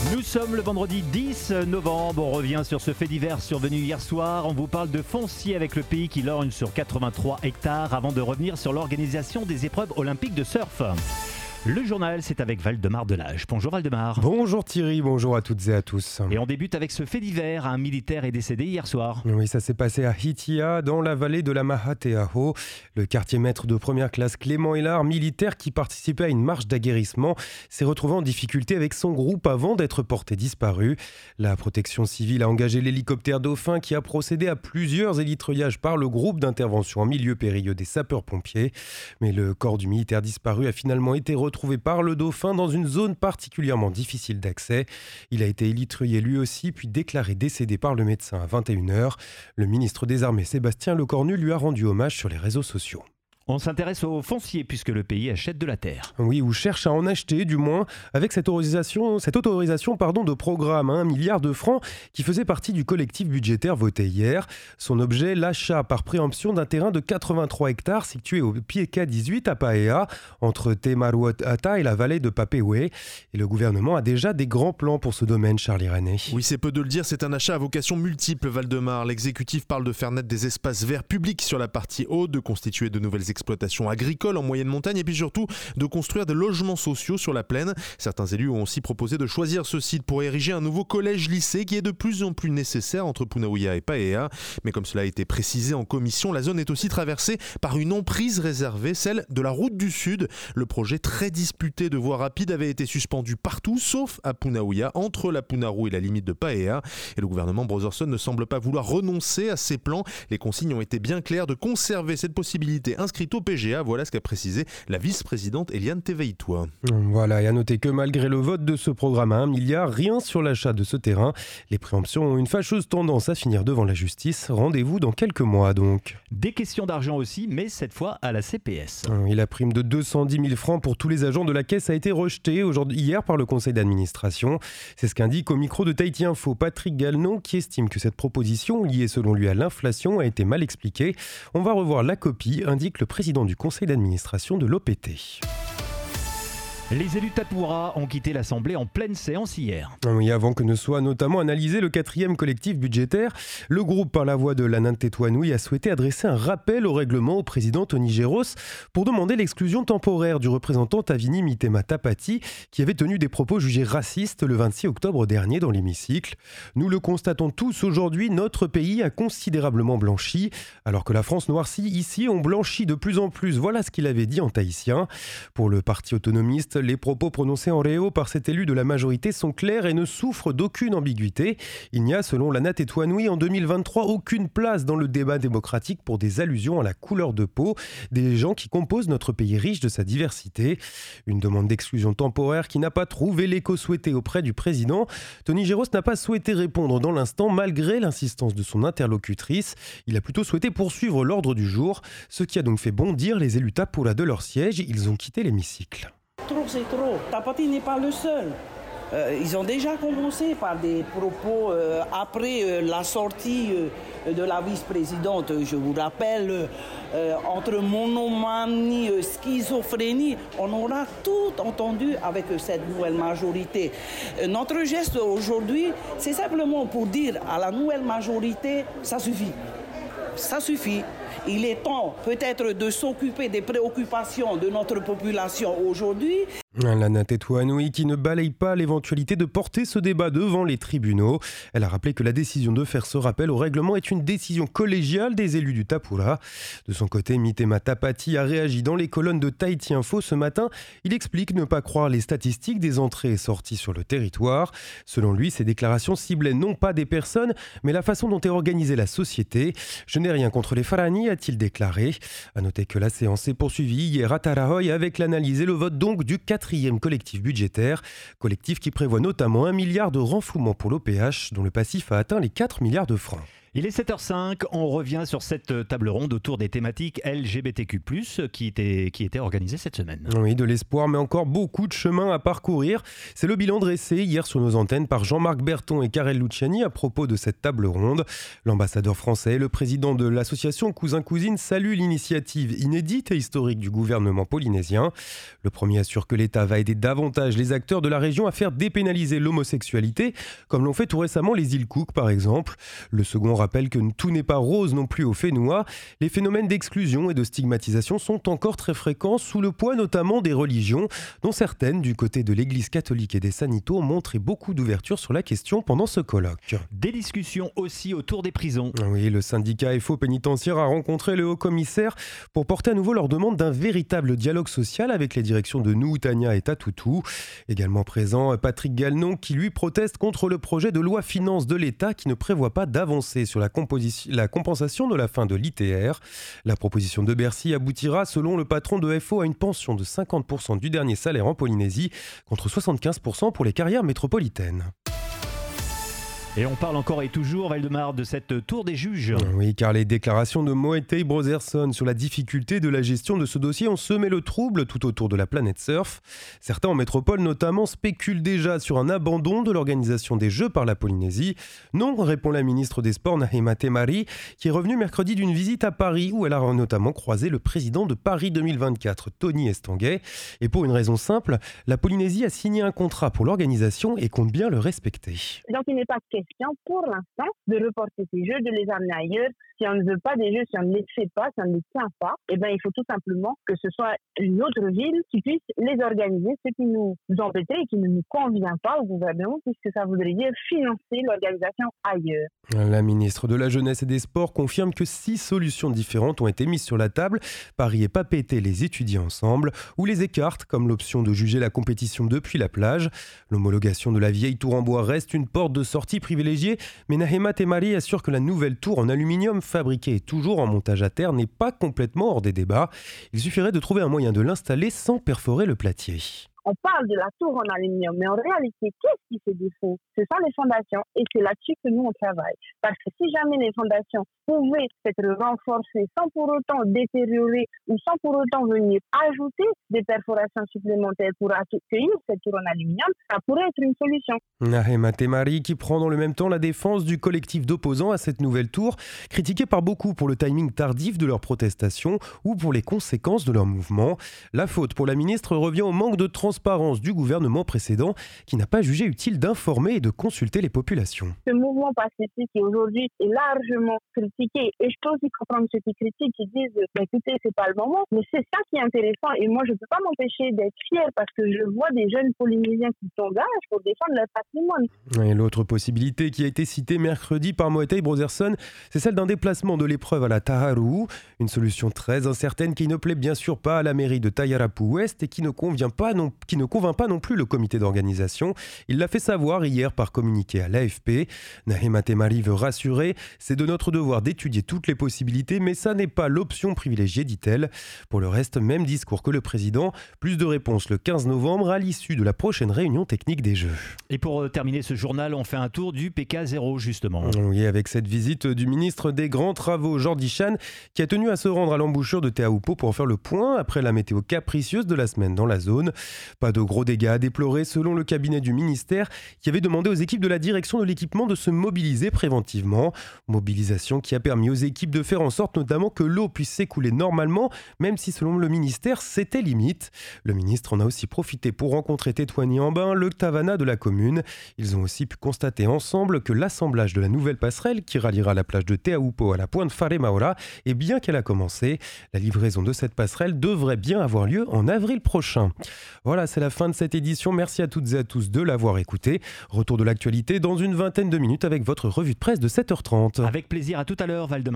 Nous sommes le vendredi 10 novembre, on revient sur ce fait divers survenu hier soir. On vous parle de foncier avec le pays qui lorgne sur 83 hectares avant de revenir sur l'organisation des épreuves olympiques de surf. Le journal, c'est avec Valdemar Delage. Bonjour Valdemar. Bonjour Thierry, bonjour à toutes et à tous. Et on débute avec ce fait divers. Un militaire est décédé hier soir. Oui, ça s'est passé à Hitia, dans la vallée de la Mahateaho. Le quartier maître de première classe Clément Hélard, militaire qui participait à une marche d'aguerrissement, s'est retrouvé en difficulté avec son groupe avant d'être porté disparu. La protection civile a engagé l'hélicoptère Dauphin qui a procédé à plusieurs élitreillages par le groupe d'intervention en milieu périlleux des sapeurs-pompiers. Mais le corps du militaire disparu a finalement été retrouvé par le Dauphin dans une zone particulièrement difficile d'accès. Il a été élitreillé lui aussi, puis déclaré décédé par le médecin à 21h. Le ministre des Armées Sébastien Lecornu lui a rendu hommage sur les réseaux sociaux. On s'intéresse au foncier puisque le pays achète de la terre. Oui, ou cherche à en acheter du moins, avec cette autorisation de programme à 1 milliard de francs qui faisait partie du collectif budgétaire voté hier. Son objet, l'achat par préemption d'un terrain de 83 hectares situé au pied K18 à Paea, entre Temaruata et la vallée de Papehue. Et le gouvernement a déjà des grands plans pour ce domaine, Charles Ranet. Oui, c'est peu de le dire, c'est un achat à vocation multiple, Valdemar. L'exécutif parle de faire naître des espaces verts publics sur la partie haute, de constituer de nouvelles exploitation agricole en moyenne montagne et puis surtout de construire des logements sociaux sur la plaine. Certains élus ont aussi proposé de choisir ce site pour ériger un nouveau collège-lycée qui est de plus en plus nécessaire entre Punaouia et Paea. Mais comme cela a été précisé en commission, la zone est aussi traversée par une emprise réservée, celle de la route du Sud. Le projet très disputé de voie rapide avait été suspendu partout sauf à Punaouia, entre la Punaru et la limite de Paea. Et le gouvernement Brotherson ne semble pas vouloir renoncer à ses plans. Les consignes ont été bien claires de conserver cette possibilité inscrite au PGA, voilà ce qu'a précisé la vice-présidente Eliane Teveitoua. Voilà, et à noter que malgré le vote de ce programme à 1 milliard, rien sur l'achat de ce terrain. Les préemptions ont une fâcheuse tendance à finir devant la justice. Rendez-vous dans quelques mois donc. Des questions d'argent aussi, mais cette fois à la CPS. Et la prime de 210 000 francs pour tous les agents de la caisse a été rejetée hier par le conseil d'administration. C'est ce qu'indique au micro de Tahiti Info Patrick Galnon qui estime que cette proposition, liée selon lui à l'inflation, a été mal expliquée. On va revoir la copie, indique le président du conseil d'administration de l'OPT. Les élus Tapoura ont quitté l'Assemblée en pleine séance hier. Oui, avant que ne soit notamment analysé le 4e collectif budgétaire, le groupe par la voix de Lanantetouanoui a souhaité adresser un rappel au règlement au président Tony Géros pour demander l'exclusion temporaire du représentant Tavini Mitema Tapati qui avait tenu des propos jugés racistes le 26 octobre dernier dans l'hémicycle. Nous le constatons tous aujourd'hui, notre pays a considérablement blanchi. Alors que la France noircit, ici on blanchit de plus en plus. Voilà ce qu'il avait dit en tahitien. Pour le parti autonomiste, les propos prononcés en réo par cet élu de la majorité sont clairs et ne souffrent d'aucune ambiguïté. Il n'y a, selon Lanantetouanoui, en 2023, aucune place dans le débat démocratique pour des allusions à la couleur de peau des gens qui composent notre pays riche de sa diversité. Une demande d'exclusion temporaire qui n'a pas trouvé l'écho souhaité auprès du président. Tony Géros n'a pas souhaité répondre dans l'instant malgré l'insistance de son interlocutrice. Il a plutôt souhaité poursuivre l'ordre du jour, ce qui a donc fait bondir les élus Tapoura de leur siège. Ils ont quitté l'hémicycle. Trop, c'est trop. Tapati n'est pas le seul. Ils ont déjà commencé par des propos après la sortie de la vice-présidente. Je vous rappelle, entre monomanie, schizophrénie, on aura tout entendu avec cette nouvelle majorité. Notre geste aujourd'hui, c'est simplement pour dire à la nouvelle majorité, ça suffit. Ça suffit. Il est temps peut-être de s'occuper des préoccupations de notre population aujourd'hui. Lanantetouanoui qui ne balaye pas l'éventualité de porter ce débat devant les tribunaux. Elle a rappelé que la décision de faire ce rappel au règlement est une décision collégiale des élus du Tapoura. De son côté, Mitema Tapati a réagi dans les colonnes de Tahiti Info ce matin. Il explique ne pas croire les statistiques des entrées et sorties sur le territoire. Selon lui, ces déclarations ciblaient non pas des personnes, mais la façon dont est organisée la société. Je n'ai rien contre les Farani, a-t-il déclaré. A noter que la séance s'est poursuivie hier à Tarahoy avec l'analyse et le vote donc du 4e collectif budgétaire, collectif qui prévoit notamment 1 milliard de renflouement pour l'OPH, dont le passif a atteint les 4 milliards de francs. Il est 7h05, on revient sur cette table ronde autour des thématiques LGBTQ+, qui était organisée cette semaine. Oui, de l'espoir, mais encore beaucoup de chemin à parcourir. C'est le bilan dressé hier sur nos antennes par Jean-Marc Berton et Karel Luciani à propos de cette table ronde. L'ambassadeur français et le président de l'association Cousin-Cousine saluent l'initiative inédite et historique du gouvernement polynésien. Le premier assure que l'État va aider davantage les acteurs de la région à faire dépénaliser l'homosexualité, comme l'ont fait tout récemment les îles Cook par exemple. Le second rappelle que tout n'est pas rose non plus au Fénois. Les phénomènes d'exclusion et de stigmatisation sont encore très fréquents, sous le poids notamment des religions, dont certaines, du côté de l'Église catholique et des Sanitos, ont montré beaucoup d'ouverture sur la question pendant ce colloque. Des discussions aussi autour des prisons. Oui, le syndicat FO pénitentiaire a rencontré le haut-commissaire pour porter à nouveau leur demande d'un véritable dialogue social avec les directions de Nuutania et Tatoutou. Également présent, Patrick Galnon, qui lui proteste contre le projet de loi finance de l'État qui ne prévoit pas d'avancer sur la compensation de la fin de l'ITR. La proposition de Bercy aboutira, selon le patron de FO, à une pension de 50% du dernier salaire en Polynésie, contre 75% pour les carrières métropolitaines. Et on parle encore et toujours, Valdemar, de cette tour des juges. Oui, car les déclarations de Moetei Brotherson sur la difficulté de la gestion de ce dossier ont semé le trouble tout autour de la planète surf. Certains en métropole notamment spéculent déjà sur un abandon de l'organisation des Jeux par la Polynésie. Non, répond la ministre des Sports Nahima Temari, qui est revenue mercredi d'une visite à Paris où elle a notamment croisé le président de Paris 2024, Tony Estanguet. Et pour une raison simple, la Polynésie a signé un contrat pour l'organisation et compte bien le respecter. Donc il n'est pas question pour l'instant de reporter ces jeux, de les amener ailleurs. Si on ne veut pas des jeux, si on ne les fait pas, si on ne les tient pas, il faut tout simplement que ce soit une autre ville qui puisse les organiser, ce qui nous embêterait et qui ne nous convient pas au gouvernement, puisque ça voudrait dire financer l'organisation ailleurs. La ministre de la Jeunesse et des Sports confirme que 6 solutions différentes ont été mises sur la table. Paris et Papeete les étudient ensemble ou les écartent, comme l'option de juger la compétition depuis la plage. L'homologation de la vieille tour en bois reste une porte de sortie privilégiée, mais Nahima Temari assure que la nouvelle tour en aluminium fabriquée et toujours en montage à terre n'est pas complètement hors des débats. Il suffirait de trouver un moyen de l'installer sans perforer le platier. On parle de la tour en aluminium, mais en réalité, qu'est-ce qui fait défaut? Ce sont les fondations et c'est là-dessus que nous, on travaille. Parce que si jamais les fondations pouvaient être renforcées sans pour autant détériorer ou sans pour autant venir ajouter des perforations supplémentaires pour accueillir cette tour en aluminium, ça pourrait être une solution. Nahima Temari qui prend dans le même temps la défense du collectif d'opposants à cette nouvelle tour, critiqué par beaucoup pour le timing tardif de leur protestation ou pour les conséquences de leur mouvement. La faute pour la ministre revient au manque de transparence du gouvernement précédent qui n'a pas jugé utile d'informer et de consulter les populations. Ce mouvement pacifique qui aujourd'hui est largement critiqué et je peux aussi comprendre ceux qui critiquent qui disent écoutez c'est pas le moment, mais c'est ça qui est intéressant et moi je peux pas m'empêcher d'être fière parce que je vois des jeunes Polynésiens qui s'engagent pour défendre leur patrimoine. Et l'autre possibilité qui a été citée mercredi par Moetei Brotherson, c'est celle d'un déplacement de l'épreuve à la Taharu, une solution très incertaine qui ne plaît bien sûr pas à la mairie de Tayarapu Ouest et qui ne convainc pas non plus le comité d'organisation. Il l'a fait savoir hier par communiqué à l'AFP. Nahima Temari veut rassurer, c'est de notre devoir d'étudier toutes les possibilités, mais ça n'est pas l'option privilégiée, dit-elle. Pour le reste, même discours que le président. Plus de réponses le 15 novembre à l'issue de la prochaine réunion technique des Jeux. Et pour terminer ce journal, on fait un tour du PK0 justement. Oui, avec cette visite du ministre des Grands Travaux, Jordi Chan, qui a tenu à se rendre à l'embouchure de Te Aupo pour faire le point après la météo capricieuse de la semaine dans la zone. Pas de gros dégâts à déplorer selon le cabinet du ministère qui avait demandé aux équipes de la direction de l'équipement de se mobiliser préventivement. Mobilisation qui a permis aux équipes de faire en sorte notamment que l'eau puisse s'écouler normalement, même si selon le ministère c'était limite. Le ministre en a aussi profité pour rencontrer Tetouani Ambin, le Tavana de la commune. Ils ont aussi pu constater ensemble que l'assemblage de la nouvelle passerelle qui ralliera la plage de Te Aupo à la pointe Wharemaora, et bien qu'elle a commencé, la livraison de cette passerelle devrait bien avoir lieu en avril prochain. Voilà, c'est la fin de cette édition. Merci à toutes et à tous de l'avoir écouté. Retour de l'actualité dans une vingtaine de minutes avec votre revue de presse de 7h30. Avec plaisir, à tout à l'heure, Valdemar.